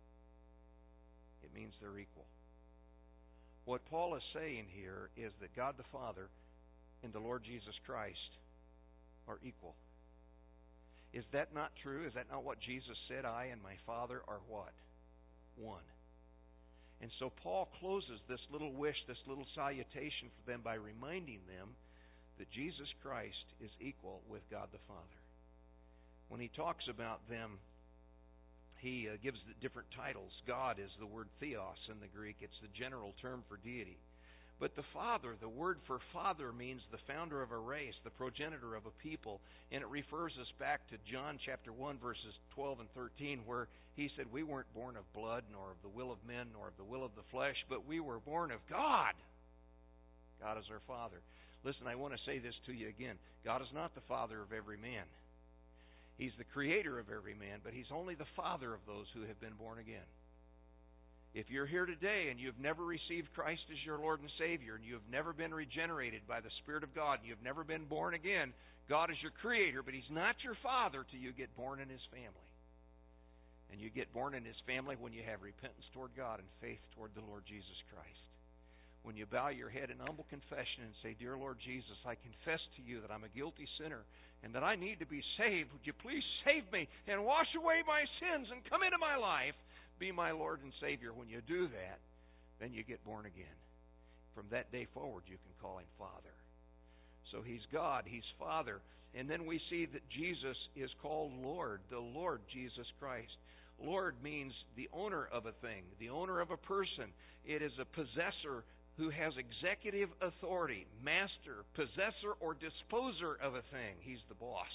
It means they're equal. What Paul is saying here is that God the Father and the Lord Jesus Christ are equal. Is that not true? Is that not what Jesus said? I and my Father are what? One. And so Paul closes this little wish, this little salutation for them by reminding them that Jesus Christ is equal with God the Father. When he talks about them, he gives the different titles. God is the word theos in the Greek. It's the general term for deity. But the Father, the word for Father means the founder of a race, the progenitor of a people. And it refers us back to John chapter 1, verses 12 and 13, where he said, we weren't born of blood, nor of the will of men, nor of the will of the flesh, but we were born of God. God is our Father. Listen, I want to say this to you again. God is not the father of every man. He's the creator of every man, but he's only the father of those who have been born again. If you're here today and you've never received Christ as your Lord and Savior, and you've never been regenerated by the Spirit of God, and you've never been born again, God is your creator, but he's not your father till you get born in his family. And you get born in his family when you have repentance toward God and faith toward the Lord Jesus Christ. When you bow your head in humble confession and say, Dear Lord Jesus, I confess to you that I'm a guilty sinner and that I need to be saved. Would you please save me and wash away my sins and come into my life? Be my Lord and Savior. When you do that, then you get born again. From that day forward, you can call him Father. So he's God, he's Father. And then we see that Jesus is called Lord, the Lord Jesus Christ. Lord means the owner of a thing, the owner of a person. It is a possessor who has executive authority, master, possessor, or disposer of a thing. He's the boss.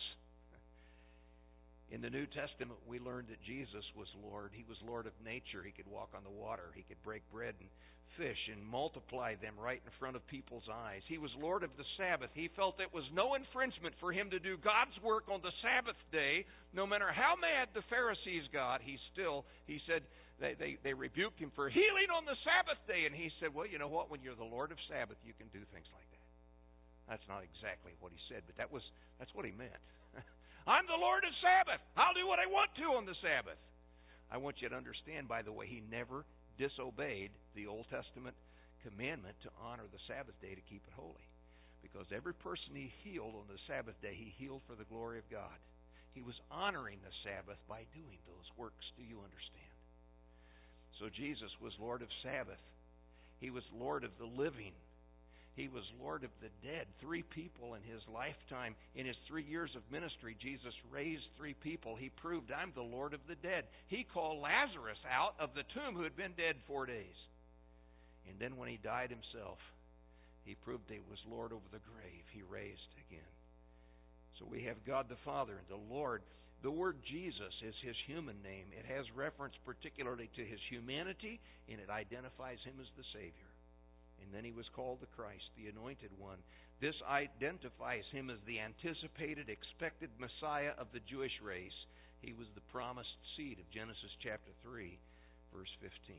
In the New Testament, we learned that Jesus was Lord. He was Lord of nature. He could walk on the water. He could break bread and fish and multiply them right in front of people's eyes. He was Lord of the Sabbath. He felt it was no infringement for him to do God's work on the Sabbath day. No matter how mad the Pharisees got, he said, they rebuked him for healing on the Sabbath day. And he said, well, you know what? When you're the Lord of Sabbath, you can do things like that. That's not exactly what he said, but that's what he meant. I'm the Lord of Sabbath. I'll do what I want to on the Sabbath. I want you to understand, by the way, he never disobeyed the Old Testament commandment to honor the Sabbath day to keep it holy. Because every person he healed on the Sabbath day, he healed for the glory of God. He was honoring the Sabbath by doing those works. Do you understand? So Jesus was Lord of Sabbath. He was Lord of the living. He was Lord of the dead. 3 people in his lifetime. In his 3 years of ministry, Jesus raised 3 people. He proved, I'm the Lord of the dead. He called Lazarus out of the tomb who had been dead 4 days. And then when he died himself, he proved he was Lord over the grave. He raised again. So we have God the Father and the Lord. The word Jesus is his human name. It has reference particularly to his humanity, and it identifies him as the Savior. And then he was called the Christ, the Anointed One. This identifies him as the anticipated, expected Messiah of the Jewish race. He was the promised seed of Genesis chapter 3, verse 15.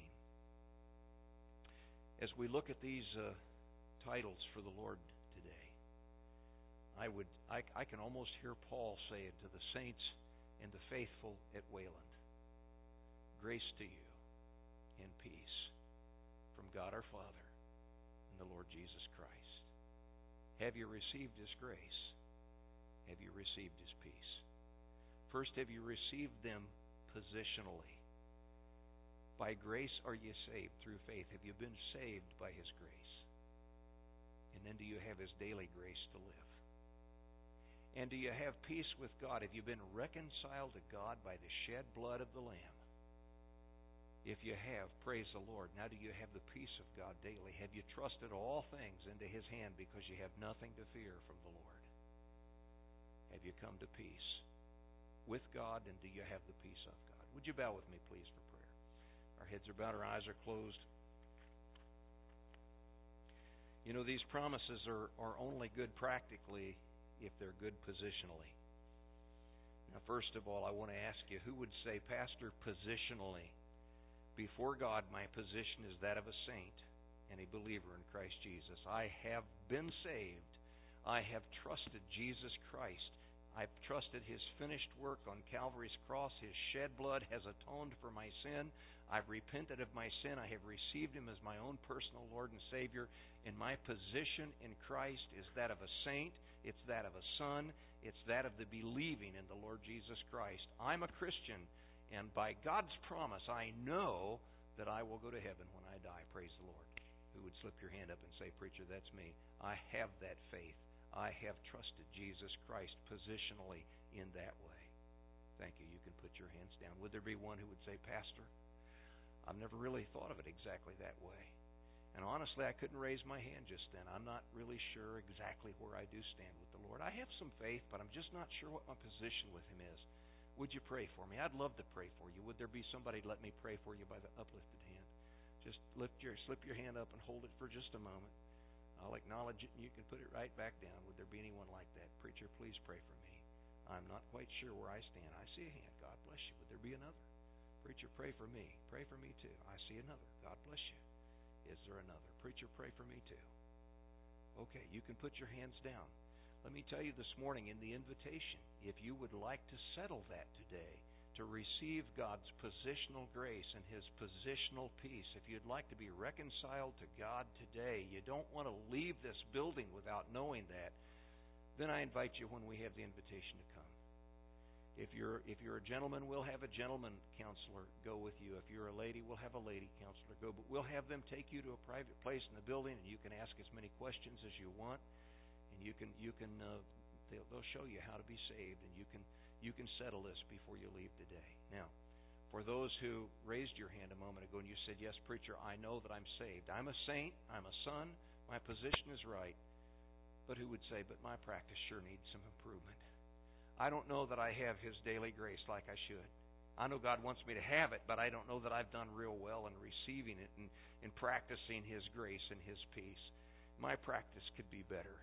As we look at these titles for the Lord today, I can almost hear Paul say it to the saints and the faithful at Wayland. Grace to you and peace from God our Father and the Lord Jesus Christ. Have you received his grace? Have you received his peace? First, have you received them positionally? By grace are you saved through faith. Have you been saved by his grace? And then do you have his daily grace to live? And do you have peace with God? Have you been reconciled to God by the shed blood of the Lamb? If you have, praise the Lord. Now do you have the peace of God daily? Have you trusted all things into his hand because you have nothing to fear from the Lord? Have you come to peace with God, and do you have the peace of God? Would you bow with me, please, for prayer? Our heads are bowed, our eyes are closed. You know, these promises are only good practically if they're good positionally. Now, first of all, I want to ask you, who would say, Pastor, positionally, before God, my position is that of a saint, and a believer in Christ Jesus. I have been saved. I have trusted Jesus Christ. I've trusted His finished work on Calvary's cross. His shed blood has atoned for my sin. I've repented of my sin. I have received Him as my own personal Lord and Savior. And my position in Christ is that of a saint. It's that of a son. It's that of the believing in the Lord Jesus Christ. I'm a Christian, and by God's promise, I know that I will go to heaven when I die. Praise the Lord. Who would slip your hand up and say, "Preacher, that's me. I have that faith. I have trusted Jesus Christ positionally in that way." Thank you. You can put your hands down. Would there be one who would say, "Pastor, I've never really thought of it exactly that way. And honestly, I couldn't raise my hand just then. I'm not really sure exactly where I do stand with the Lord. I have some faith, but I'm just not sure what my position with Him is. Would you pray for me? I'd love to pray for you. Would there be somebody to let me pray for you by the uplifted hand? Just slip your hand up and hold it for just a moment. I'll acknowledge it, and you can put it right back down. Would there be anyone like that? Preacher, please pray for me. I'm not quite sure where I stand. I see a hand. God bless you. Would there be another? Preacher, pray for me. Pray for me too. I see another. God bless you. Is there another? Preacher, pray for me too. Okay, you can put your hands down. Let me tell you this morning in the invitation, if you would like to settle that today, to receive God's positional grace and His positional peace, if you'd like to be reconciled to God today, you don't want to leave this building without knowing that, then I invite you when we have the invitation to come. If you're a gentleman, we'll have a gentleman counselor go with you. If you're a lady, we'll have a lady counselor go. But we'll have them take you to a private place in the building, and you can ask as many questions as you want, and they'll show you how to be saved, and you can settle this before you leave today. Now, for those who raised your hand a moment ago and you said, "Yes, preacher, I know that I'm saved. I'm a saint. I'm a son. My position is right." But who would say, "But my practice sure needs some improvement. I don't know that I have His daily grace like I should. I know God wants me to have it, but I don't know that I've done real well in receiving it and practicing His grace and His peace. My practice could be better.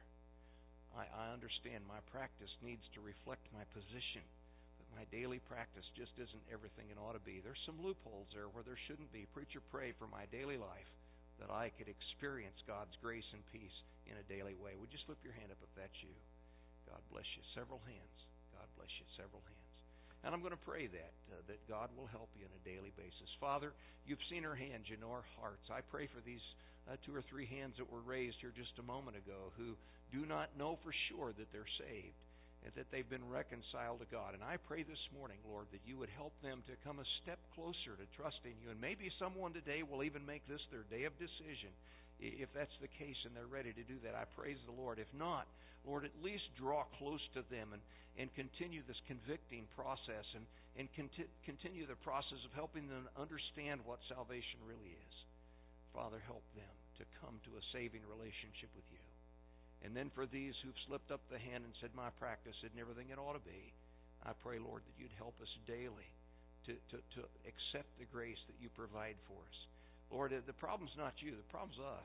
I understand my practice needs to reflect my position, but my daily practice just isn't everything it ought to be. There's some loopholes there where there shouldn't be. Preacher, pray for my daily life that I could experience God's grace and peace in a daily way." Would you slip your hand up if that's you? God bless you. Several hands. God bless you. Several hands. And I'm going to pray that God will help you on a daily basis. Father, you've seen our hands, you know our hearts. I pray for these 2 or 3 hands that were raised here just a moment ago who do not know for sure that they're saved and that they've been reconciled to God. And I pray this morning, Lord, that you would help them to come a step closer to trusting you. And maybe someone today will even make this their day of decision. If that's the case and they're ready to do that, I praise the Lord. If not, Lord, at least draw close to them and continue this convicting process and continue the process of helping them understand what salvation really is. Father, help them to come to a saving relationship with you. And then for these who've slipped up the hand and said, "My practice isn't everything it ought to be," I pray, Lord, that you'd help us daily to accept the grace that you provide for us. Lord, the problem's not you. The problem's us.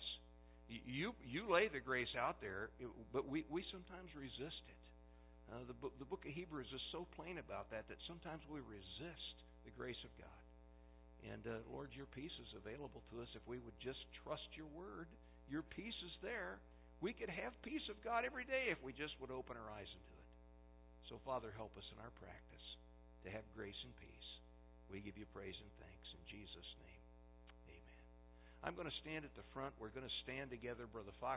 You lay the grace out there, but we sometimes resist it. The book of Hebrews is so plain about that sometimes we resist the grace of God. And, Lord, your peace is available to us if we would just trust your word. Your peace is there. We could have peace of God every day if we just would open our eyes into it. So, Father, help us in our practice to have grace and peace. We give you praise and thanks in Jesus' name. Amen. I'm going to stand at the front. We're going to stand together, Brother Fox.